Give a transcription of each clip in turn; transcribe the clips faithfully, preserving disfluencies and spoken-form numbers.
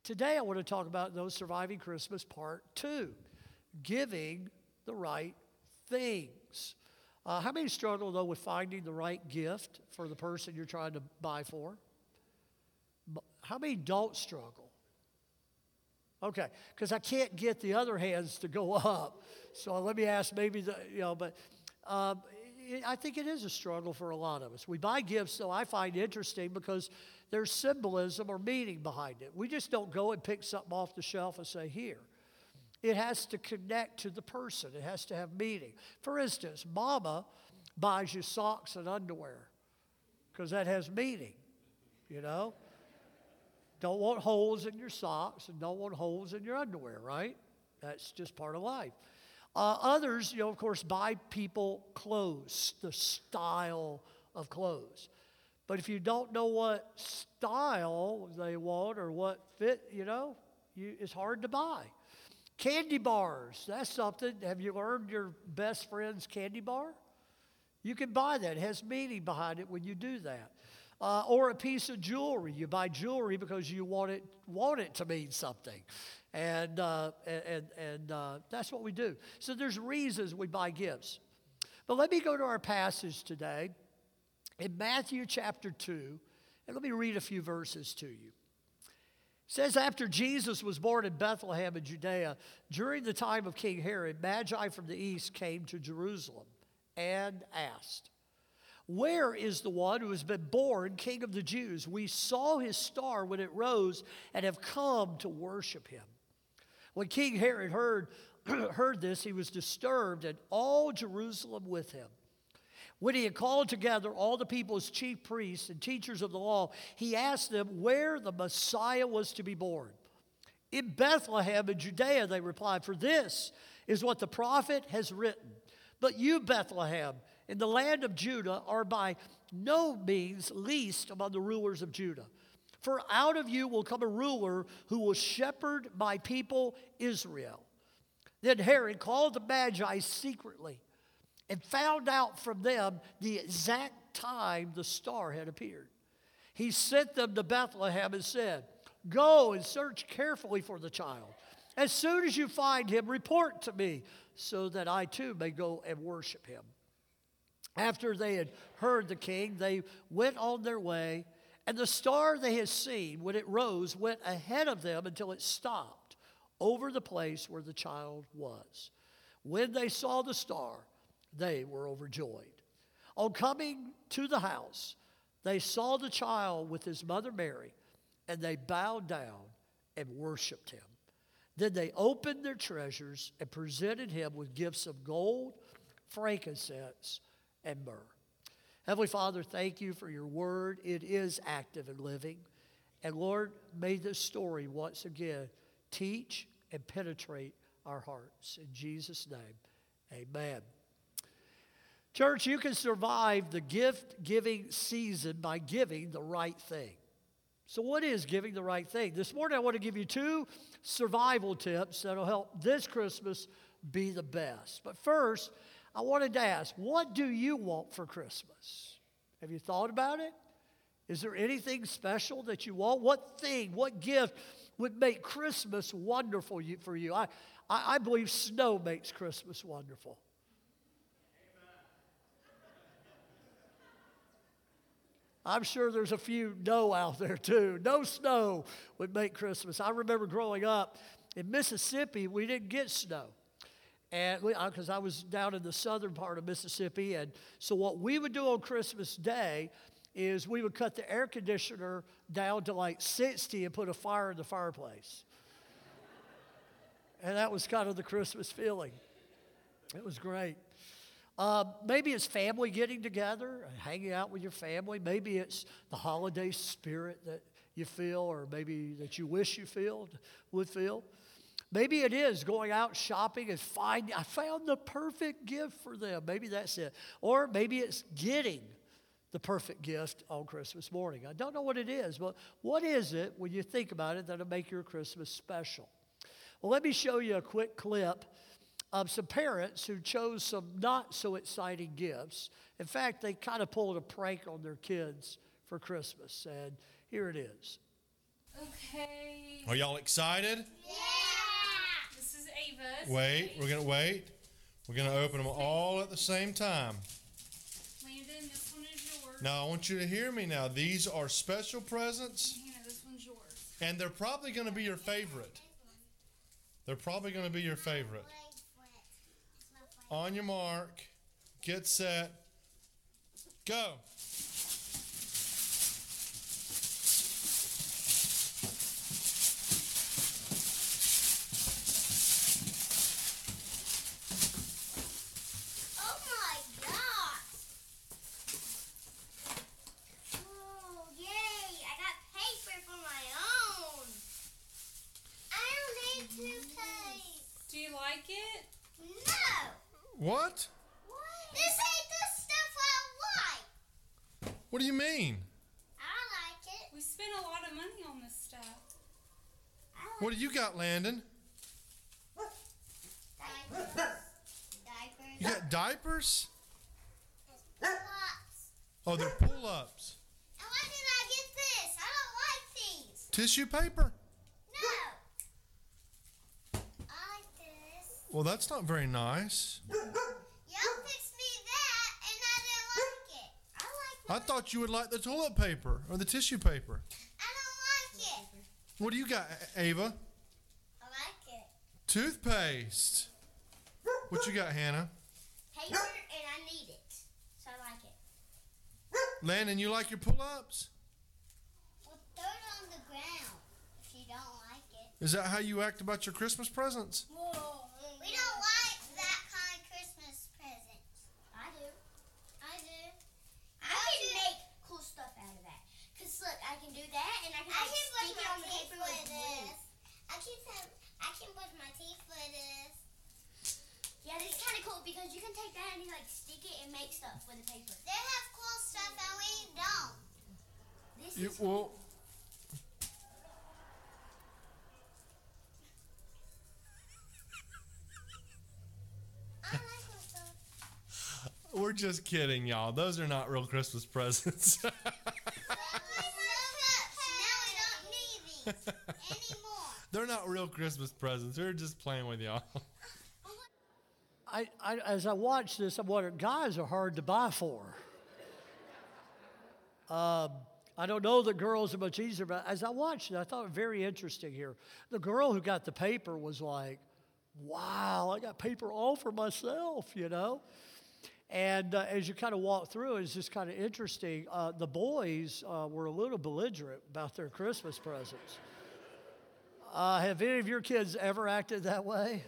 Today I want to talk about those surviving Christmas part two, giving the right things. Uh, how many struggle, though, with finding the right gift for the person you're trying to buy for? How many don't struggle? Okay, because I can't get the other hands to go up. So let me ask maybe, the, you know, but um, I think it is a struggle for a lot of us. We buy gifts, though, I find interesting because there's symbolism or meaning behind it. We just don't go and pick something off the shelf and say, here. It has to connect to the person. It has to have meaning. For instance, mama buys you socks and underwear because that has meaning, you know? Don't want holes in your socks and don't want holes in your underwear, right? That's just part of life. Uh, others, you know, of course, buy people clothes, the style of clothes. But if you don't know what style they want or what fit, you know, you, it's hard to buy. Candy bars, that's something. Have you earned your best friend's candy bar? You can buy that. It has meaning behind it when you do that. Uh, or a piece of jewelry. You buy jewelry because you want it want it to mean something. And, uh, and, and uh, that's what we do. So there's reasons we buy gifts. But let me go to our passage today in Matthew chapter two, and let me read a few verses to you. It says, after Jesus was born in Bethlehem in Judea, during the time of King Herod, Magi from the east came to Jerusalem and asked, where is the one who has been born King of the Jews? We saw his star when it rose and have come to worship him. When King Herod heard, heard this, he was disturbed, and all Jerusalem with him. When he had called together all the people's chief priests and teachers of the law, he asked them where the Messiah was to be born. In Bethlehem in Judea, they replied, for this is what the prophet has written. But you, Bethlehem, in the land of Judah, are by no means least among the rulers of Judah. For out of you will come a ruler who will shepherd my people Israel. Then Herod called the Magi secretly and found out from them the exact time the star had appeared. He sent them to Bethlehem and said, go and search carefully for the child. As soon as you find him, report to me so that I too may go and worship him. After they had heard the king, they went on their way, and the star they had seen when it rose went ahead of them until it stopped over the place where the child was. When they saw the star, they were overjoyed. On coming to the house, they saw the child with his mother Mary, and they bowed down and worshiped him. Then they opened their treasures and presented him with gifts of gold, frankincense, and myrrh. Heavenly Father, thank you for your word. It is active and living. And Lord, may this story once again teach and penetrate our hearts. In Jesus' name, amen. Church, you can survive the gift-giving season by giving the right thing. So what is giving the right thing? This morning I want to give you two survival tips that will help this Christmas be the best. But first, I wanted to ask, what do you want for Christmas? Have you thought about it? Is there anything special that you want? What thing, what gift would make Christmas wonderful for you? I, I, I believe snow makes Christmas wonderful. I'm sure there's a few no out there too. No snow would make Christmas. I remember growing up in Mississippi, we didn't get snow. And because I was down in the southern part of Mississippi, and so what we would do on Christmas Day is we would cut the air conditioner down to like sixty and put a fire in the fireplace. And that was kind of the Christmas feeling. It was great. Uh, maybe it's family getting together and hanging out with your family. Maybe it's the holiday spirit that you feel, or maybe that you wish you feel would feel. Maybe it is going out shopping and finding, I found the perfect gift for them. Maybe that's it. Or maybe it's getting the perfect gift on Christmas morning. I don't know what it is, but what is it when you think about it that'll make your Christmas special? Well, let me show you a quick clip of some parents who chose some not so exciting gifts. In fact, they kind of pulled a prank on their kids for Christmas, and here it is. Okay. Are y'all excited? Yeah. This is Ava's. Wait, we're going to wait. We're going to open them all at the same time. Landon, this one is yours. Now, I want you to hear me now. These are special presents, Hannah, this one's yours. and they're probably going to be your favorite. They're probably going to be your favorite. On your mark, get set, go. Oh my gosh! Oh, yay! I got paper for my own. I don't need toothpaste. Do you like it? No! What? This ain't the stuff I like. What do you mean? I like it. We spent a lot of money on this stuff. I like What do you got, Landon? diapers. Diapers. You got diapers? Pull-ups. Oh, they're pull-ups. And why did I get this? I don't like these. Tissue paper? No. I like this. Well, that's not very nice. Y'all fixed me that, and I didn't like it. I like I thought you would like the toilet paper or the tissue paper. I don't like it. What do you got, Ava? I like it. Toothpaste. What you got, Hannah? Paper, and I need it. So I like it. Landon, you like your pull-ups? Well, throw it on the ground if you don't like it. Is that how you act about your Christmas presents? We don't like that kind of Christmas presents. I do. I do. I, I can do. make cool stuff out of that. Cause look, I can do that, and I can, I like, can stick it on the paper with glue. I can have, I can brush my teeth with this. Yeah, this is kind of cool because you can take that and you like stick it and make stuff with the paper. They have cool stuff and we don't. This You, is well, I like my stuff. we're just kidding, y'all. Those are not real Christmas presents. I like my stuff. Now we don't need these anymore. They're not real Christmas presents. We're just playing with y'all. I, I, as I watch this, I'm wondering, guys are hard to buy for. Um, I don't know that girls are much easier, but as I watched it, I thought it was very interesting here. The girl who got the paper was like, wow, I got paper all for myself, you know? And uh, as you kind of walk through, it's just kind of interesting. Uh, the boys uh, were a little belligerent about their Christmas presents. Uh, have any of your kids ever acted that way?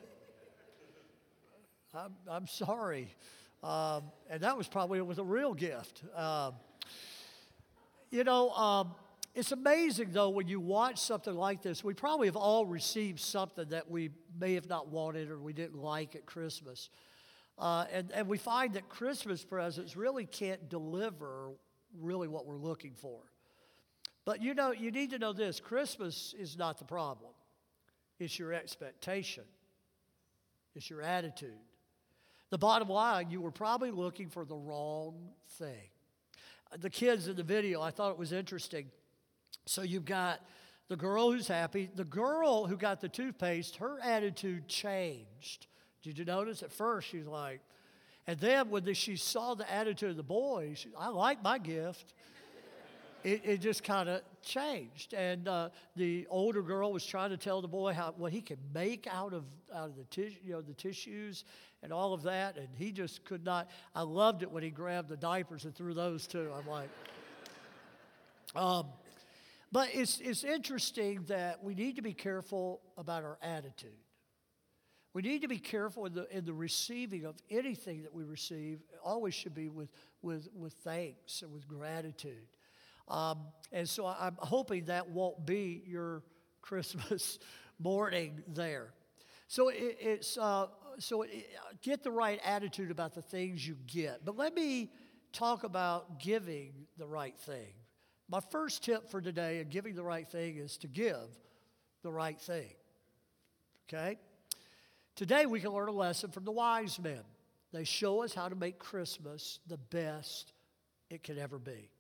I'm, I'm sorry. Um, and that was probably with a real gift. Um, you know, um, it's amazing, though, when you watch something like this. We probably have all received something that we may have not wanted or we didn't like at Christmas. Uh, and, and we find that Christmas presents really can't deliver really what we're looking for. But, you know, you need to know this. Christmas is not the problem. It's your expectation. It's your attitude. The bottom line, you were probably looking for the wrong thing. The kids in the video, I thought it was interesting. So you've got the girl who's happy. The girl who got the toothpaste, her attitude changed. Did you notice? At first, she's like, and then when the, she saw the attitude of the boy, she, I like my gift. It, it just kind of changed. And uh, the older girl was trying to tell the boy how what he could make out of out of the tis, you know the tissues and all of that, and he just could not. I loved it when he grabbed the diapers and threw those too. I'm like, um, but it's it's interesting that we need to be careful about our attitude. We need to be careful in the in the receiving of anything that we receive. It always should be with with with thanks and with gratitude. Um, and so I'm hoping that won't be your Christmas morning there. So it, it's uh, so it, get the right attitude about the things you get. But let me talk about giving the right thing. My first tip for today in giving the right thing is to give the right thing. Okay? Today we can learn a lesson from the wise men. They show us how to make Christmas the best it can ever be.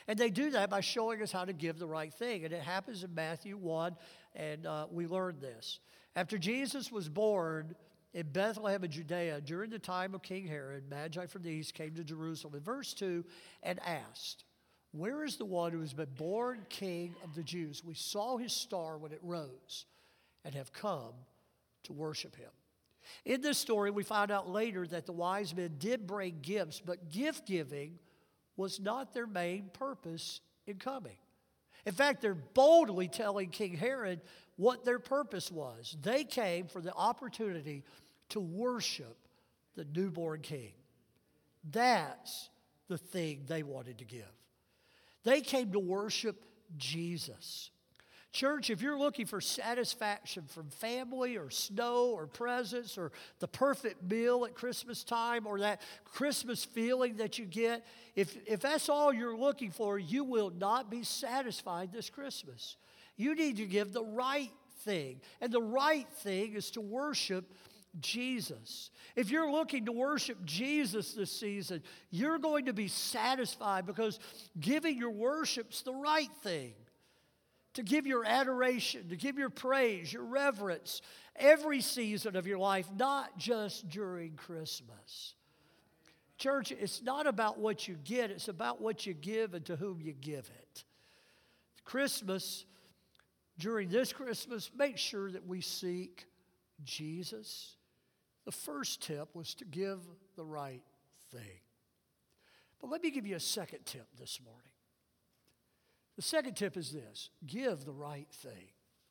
And they do that by showing us how to give the right thing. And it happens in Matthew one, and uh, we learn this. After Jesus was born in Bethlehem of Judea, during the time of King Herod, Magi from the east came to Jerusalem in verse two and asked, "Where is the one who has been born King of the Jews? We saw his star when it rose and have come to worship him." In this story, we find out later that the wise men did bring gifts, but gift giving was not their main purpose in coming. In fact, they're boldly telling King Herod what their purpose was. They came for the opportunity to worship the newborn king. That's the thing they wanted to give. They came to worship Jesus. Church, if you're looking for satisfaction from family or snow or presents or the perfect meal at Christmas time or that Christmas feeling that you get, if, if that's all you're looking for, you will not be satisfied this Christmas. You need to give the right thing. And the right thing is to worship Jesus. If you're looking to worship Jesus this season, you're going to be satisfied because giving your worship's the right thing. To give your adoration, to give your praise, your reverence, every season of your life, not just during Christmas. Church, it's not about what you get, it's about what you give and to whom you give it. Christmas, during this Christmas, make sure that we seek Jesus. The first tip was to give the right thing. But let me give you a second tip this morning. The second tip is this: give the right thing.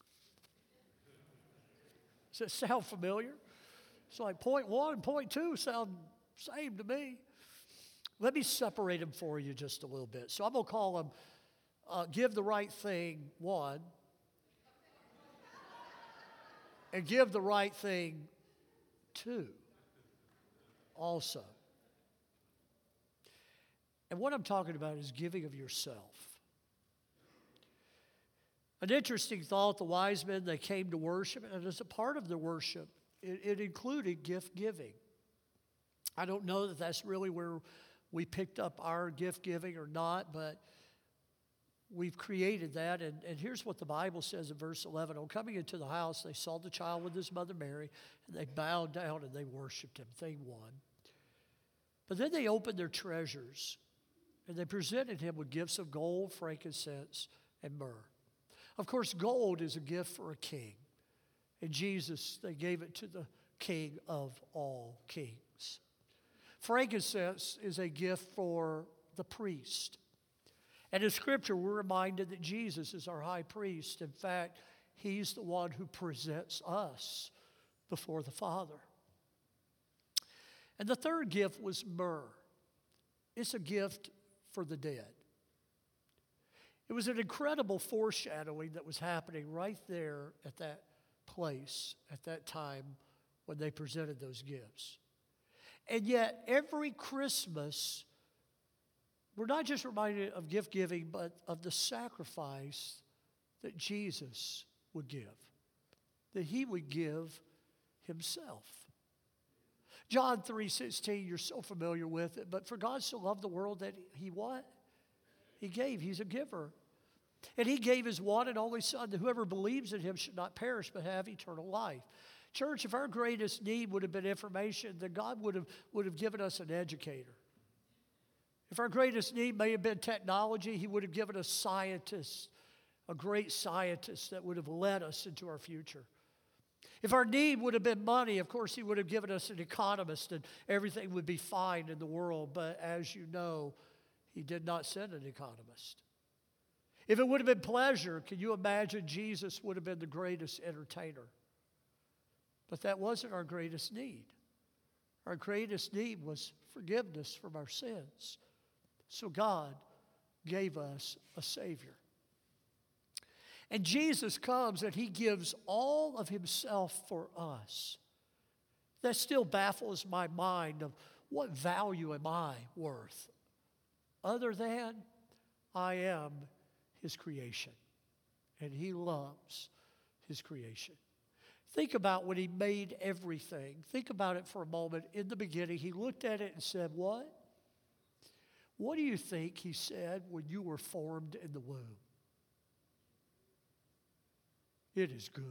Does that sound familiar? It's like point one and point two sound same to me. Let me separate them for you just a little bit. So I'm going to call them uh, give the right thing one and give the right thing two also. And what I'm talking about is giving of yourself. An interesting thought, the wise men, they came to worship, and as a part of the worship, it, it included gift giving. I don't know that that's really where we picked up our gift giving or not, but we've created that. And, and here's what the Bible says in verse eleven. On coming into the house, they saw the child with his mother Mary, and they bowed down and they worshiped him. Thing one. But then they opened their treasures, and they presented him with gifts of gold, frankincense, and myrrh. Of course, gold is a gift for a king. And Jesus, they gave it to the King of all kings. Frankincense is a gift for the priest. And in Scripture, we're reminded that Jesus is our high priest. In fact, he's the one who presents us before the Father. And the third gift was myrrh. It's a gift for the dead. It was an incredible foreshadowing that was happening right there at that place, at that time when they presented those gifts. And yet, every Christmas, we're not just reminded of gift giving, but of the sacrifice that Jesus would give, that he would give himself. John three sixteen, you're so familiar with it, but for God so loved the world that he what? He gave. He's a giver. And he gave his one and only Son, that whoever believes in him should not perish but have eternal life. Church, if our greatest need would have been information, then God would have, would have given us an educator. If our greatest need may have been technology, he would have given us scientists, a great scientist that would have led us into our future. If our need would have been money, of course, he would have given us an economist and everything would be fine in the world. But as you know, he did not send an economist. If it would have been pleasure, can you imagine Jesus would have been the greatest entertainer? But that wasn't our greatest need. Our greatest need was forgiveness from our sins. So God gave us a Savior. And Jesus comes and he gives all of himself for us. That still baffles my mind of what value am I worth? Other than I am his creation. And he loves his creation. Think about when he made everything. Think about it for a moment. In the beginning, he looked at it and said, what? What do you think he said when you were formed in the womb? It is good.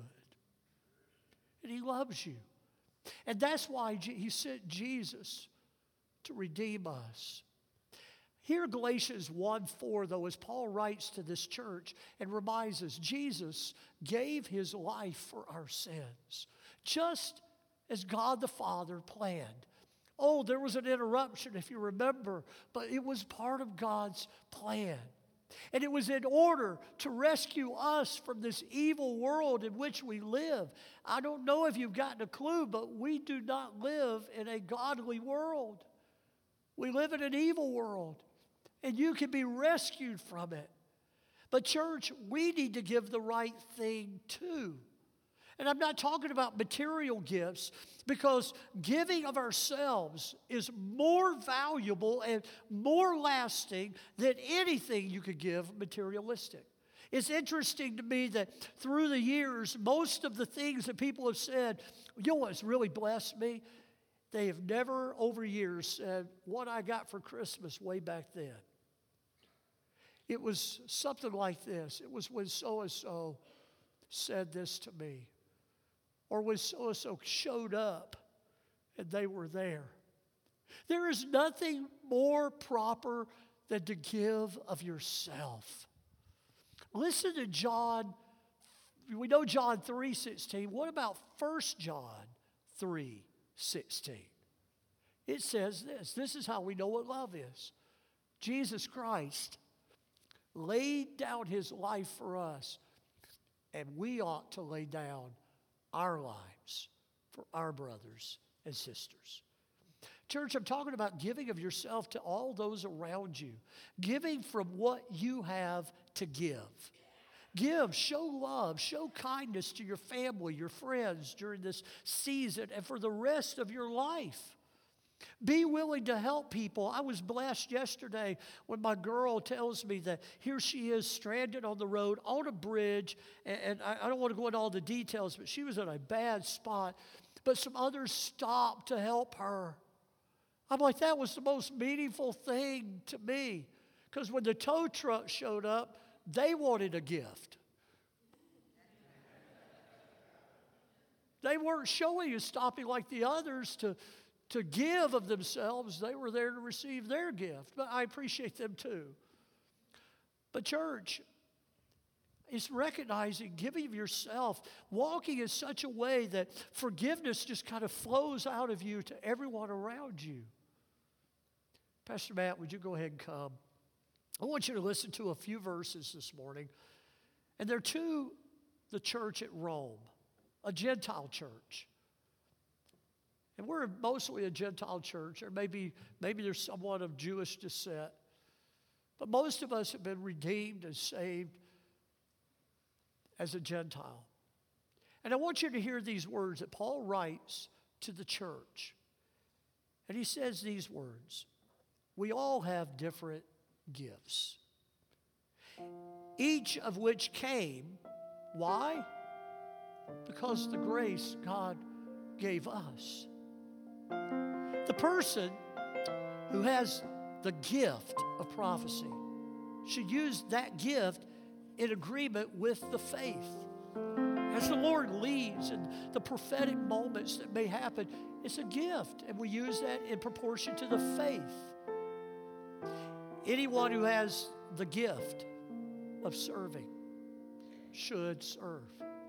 And he loves you. And that's why he sent Jesus to redeem us. Here, Galatians one four, though, as Paul writes to this church and reminds us, Jesus gave his life for our sins, just as God the Father planned. Oh, there was an interruption, if you remember, but it was part of God's plan. And it was in order to rescue us from this evil world in which we live. I don't know if you've gotten a clue, but we do not live in a godly world. We live in an evil world, and you can be rescued from it. But church, we need to give the right thing too. And I'm not talking about material gifts, because giving of ourselves is more valuable and more lasting than anything you could give materialistic. It's interesting to me that through the years, most of the things that people have said, you know what's really blessed me? They have never over years said, what I got for Christmas way back then. It was something like this. It was when so-and-so said this to me. Or when so-and-so showed up and they were there. There is nothing more proper than to give of yourself. Listen to John. We know John three sixteen. What about First John three sixteen? It says this. This is how we know what love is. Jesus Christ laid down his life for us, and we ought to lay down our lives for our brothers and sisters. Church, I'm talking about giving of yourself to all those around you. Giving from what you have to give. Give, show love, show kindness to your family, your friends during this season and for the rest of your life. Be willing to help people. I was blessed yesterday when my girl tells me that here she is stranded on the road on a bridge, and, and I, I don't want to go into all the details, but she was in a bad spot. But some others stopped to help her. I'm like, that was the most meaningful thing to me. Because when the tow truck showed up, they wanted a gift. They weren't showing you stopping like the others to To give of themselves. They were there to receive their gift. But I appreciate them too. But church, it's recognizing giving of yourself, walking in such a way that forgiveness just kind of flows out of you to everyone around you. Pastor Matt, would you go ahead and come? I want you to listen to a few verses this morning. And they're to the church at Rome, a Gentile church. And we're mostly a Gentile church, or maybe, maybe there's someone of Jewish descent. But most of us have been redeemed and saved as a Gentile. And I want you to hear these words that Paul writes to the church. And he says these words: we all have different gifts, each of which came, why? Because the grace God gave us. The person who has the gift of prophecy should use that gift in agreement with the faith. As the Lord leads in the prophetic moments that may happen, it's a gift, and we use that in proportion to the faith. Anyone who has the gift of serving should serve.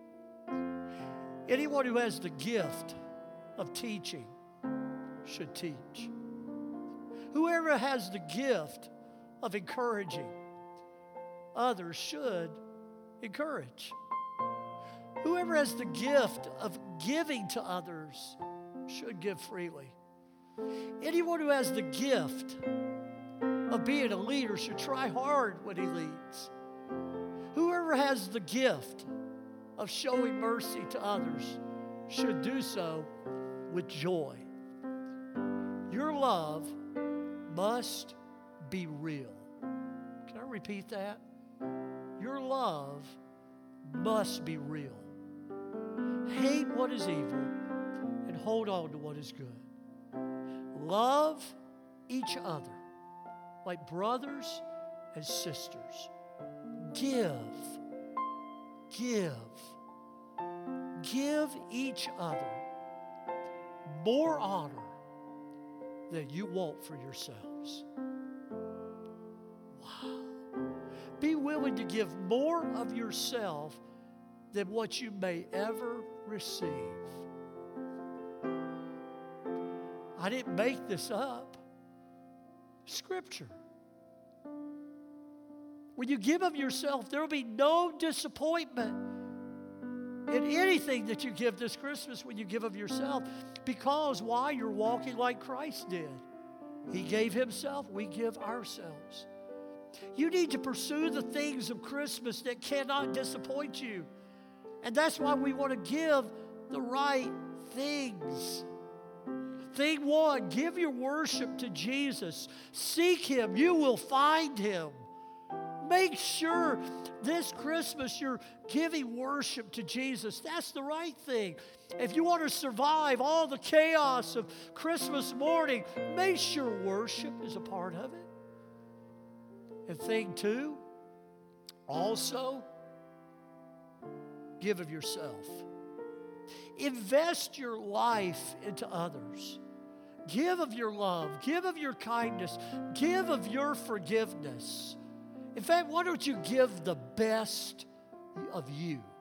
Anyone who has the gift of teaching should teach. Whoever has the gift of encouraging others should encourage. Whoever has the gift of giving to others should give freely. Anyone who has the gift of being a leader should try hard when he leads. Whoever has the gift of showing mercy to others should do so with joy. Your love must be real. Can I repeat that? Your love must be real. Hate what is evil and hold on to what is good. Love each other like brothers and sisters. Give. Give. Give each other more honor than you want for yourselves. Wow. Be willing to give more of yourself than what you may ever receive. I didn't make this up. Scripture. When you give of yourself, there will be no disappointment in anything that you give this Christmas when you give of yourself. Because why? You're walking like Christ did. He gave himself, we give ourselves. You need to pursue the things of Christmas that cannot disappoint you. And that's why we want to give the right things. Thing one, give your worship to Jesus. Seek him. You will find him. Make sure this Christmas you're giving worship to Jesus. That's the right thing. If you want to survive all the chaos of Christmas morning, make sure worship is a part of it. And thing two, also, give of yourself. Invest your life into others. Give of your love. Give of your kindness. Give of your forgiveness. In fact, why don't you give the best of you?